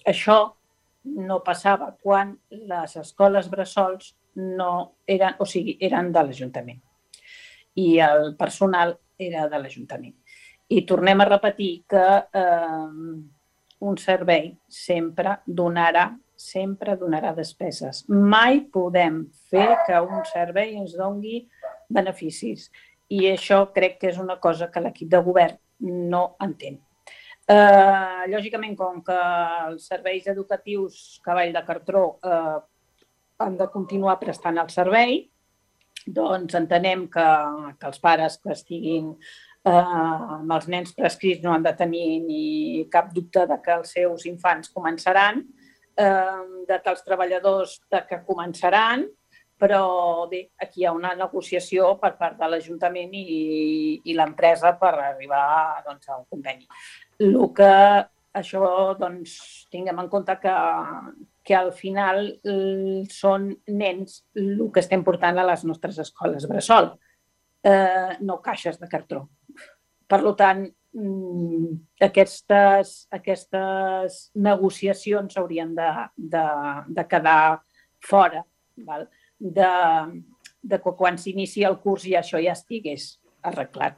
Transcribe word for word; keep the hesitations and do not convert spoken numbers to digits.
Això no passava quan les escoles bressols no eren, o sigui, eren de l'Ajuntament i el personal era de l'Ajuntament. I tornem a repetir que eh, un servei sempre donarà sempre donarà despeses. Mai podem fer que un servei ens doni beneficis. I això crec que és una cosa que l'equip de govern no entén. Eh, lògicament, com que els serveis educatius Cavall de Cartró eh, han de continuar prestant el servei, doncs entenem que, que els pares que estiguin eh, amb els nens prescrits no han de tenir ni cap dubte de que els seus infants començaran, eh, de que els treballadors de que començaran, però bé, aquí hi ha una negociació per part de l'Ajuntament i, i l'empresa per arribar doncs, a un conveni. El que això, doncs, tinguem en compte que, que al final són nens el que estem portant a les nostres escoles bressol, eh, no caixes de cartró. Per tant, aquestes, aquestes negociacions haurien de, de, de quedar fora, val? De, de que quan s'inicia el curs ja això ja estigués arreglat.